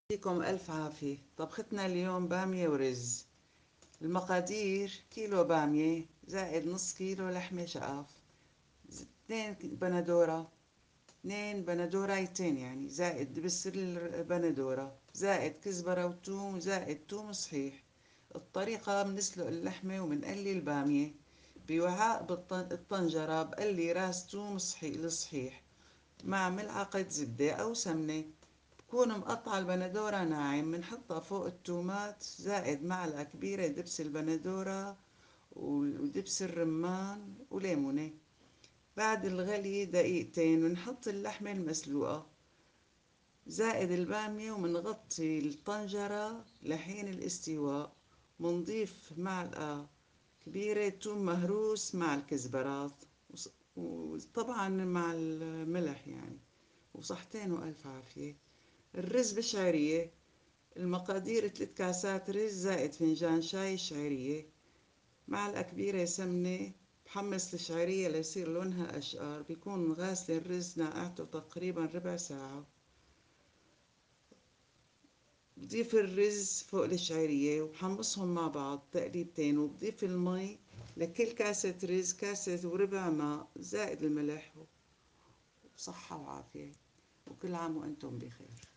يعطيكم ألف عافية. طبختنا اليوم بامية ورز. المقادير: كيلو بامية زائد نص كيلو لحمة شقف، 2 بندورة، 2 بندورايتين يعني، زائد دبس البندورة، زائد كزبرة وتوم، زائد توم صحيح. الطريقة: بنسلق اللحمة وبنقلي البامية بوعاء بالطنجرة، بقلي راس توم صحيح مع ملعقة زبدة أو سمنة. بكون مقطعة البندورة ناعم، بنحطها فوق التومات، زائد معلقة كبيرة دبس البندورة ودبس الرمان وليمونة. بعد الغلي دقيقتين بنحط اللحمة المسلوقة زائد البامية ومنغطي الطنجرة لحين الاستواء. منضيف معلقة كبيرة توم مهروس مع الكزبرات وطبعا مع الملح يعني، وصحتين وألف عافية. الرز بشعرية. المقادير: 3 كاسات رز زائد فنجان شاي شعرية، معلقة كبيرة سمنة. بحمص الشعرية ليصير لونها أشقر، بيكون غاسل الرز نقعته تقريبا ربع ساعة. بضيف الرز فوق الشعرية وبحمصهم مع بعض تقليبتين، وبضيف المي لكل كاسة رز 1.25 كاسة ماء زائد الملح. وصحة وعافية، وكل عام وأنتم بخير.